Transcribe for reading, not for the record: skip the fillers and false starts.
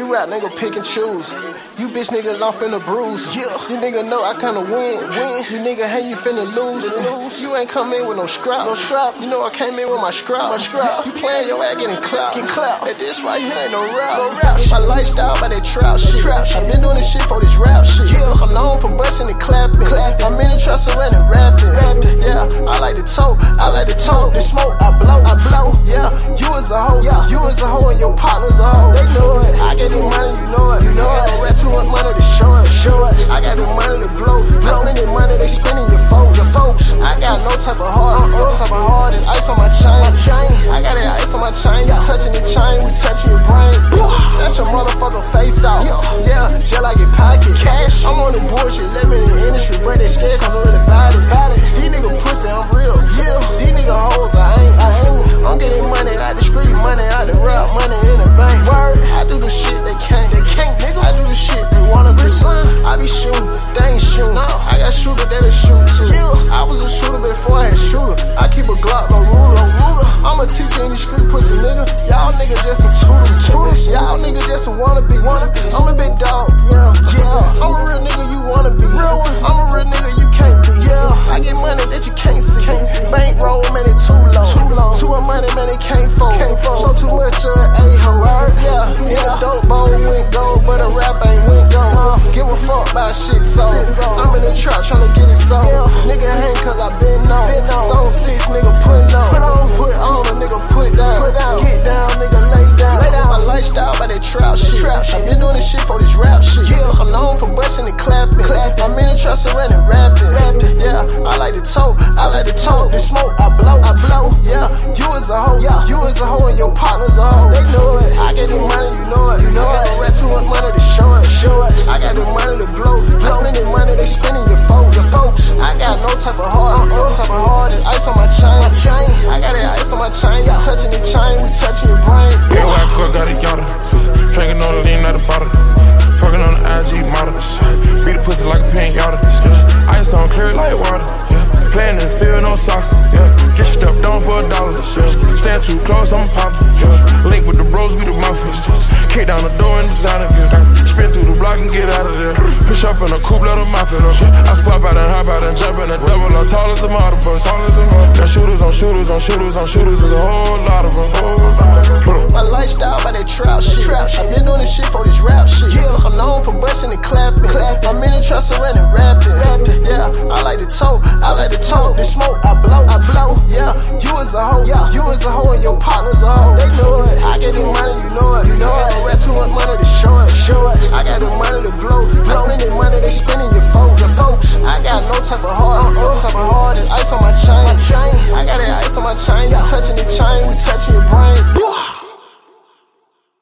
You rap nigga pick and choose. You bitch niggas I'm finna bruise. Yeah. You nigga know I kinda win. You nigga hey you finna lose. You ain't come in with no scrap. You know I came in with my scrap. You playing your ass getting clout. At this right here ain't no rap. My lifestyle by that trap shit. I been doing this shit for this rap shit. I'm known for busting and clapping. I'm in the trap surrounding rapping. Yeah, I like to tote. This smoke I blow. Yeah, you is a hoe. You is a hoe and your partner's a hoe. They know it. I get the money, you know it. I don't rap too much money to show it. I got the money to blow. I spend the money, they spending your folks. I got no type of heart. There's ice on my chain. I got that ice on my chain. You touching the chain, we touching your brain. That's your motherfucking face out. Yeah, just like it pocket. Cash. I'm on the bullshit, living in the industry, but they scared cause I'm really bad it. These niggas pussy, I'm real. These niggas hoes, I ain't. I'm getting money out the street, money out the rap, money in the bank. I do the shit they can't, nigga. I do the shit they wanna do. I be shooting, they ain't shooting. I got shooter that'll shoot too. I was a shooter before I had shooter. I keep a Glock, no ruler. I'm a teacher in the street, pussy nigga. Y'all niggas just some tutors. Y'all niggas just some wannabes. I'm a big dog, yeah. I'm a real nigga you wanna be. I'm a real nigga you can't be. I get money that you can't see. Bankroll, man, it too low. Too much money, man, it can't fold. Show too much of an a-hole. Yeah, dope bowl went gold, but a rap ain't went gold. Give a fuck about shit sold. I'm in the trap tryna get it sold. Nigga hang cause I been on. Zone 6, nigga putting on. Put on, a nigga put down. Get down, nigga lay down. My lifestyle by that trap shit. I been doing this shit for this rap shit. I'm known for busting and clapping. I'm in the trap surrounding rapping. Yeah, I like to tote. This smoke I blow. Yeah, you is a hoe. You is a hoe and your partner's a hoe. They know it. I get the money, you know it. I don't rap too much money to show it. I got the money to blow. I spend the money, they spending your folks. I got no type of heart. There's ice on my chain. I got that ice on my chain. You touching the chain, we touching your brain. Yeah, I got a yada. Drinking on the lean out the bottle. Fucking on the IG model. Beat the pussy like a pinata. Ice on clear like water. Playing in the field, no soccer. Get stepped on for $1. Stand too close, I'm poppin'. Link with the bros, we the muffins. Kick down the door and designer. Spin through the block and get out of there. Push up in a coupe, let them mop it up. I swap out and hop out and jump in a double. I'm tall as a model bus. Got shooters on shooters on shooters on shooters. There's a whole lot of them. My lifestyle by that trap shit. I been doing this shit for this rap shit. I'm known for busting and clapping. I'm in the trap surrounding rapping. Yeah, I like to tote. This smoke I blow. Yeah, you is a hoe. You is a hoe and your partner's a hoe. They know it. I get the money, you know it. I don't rap too much money to show it. I got the money to blow. I spend the money, they spending your folks. I got no type of heart. There's ice on my chain. I got that ice on my chain. You touching the chain, we touching your brain.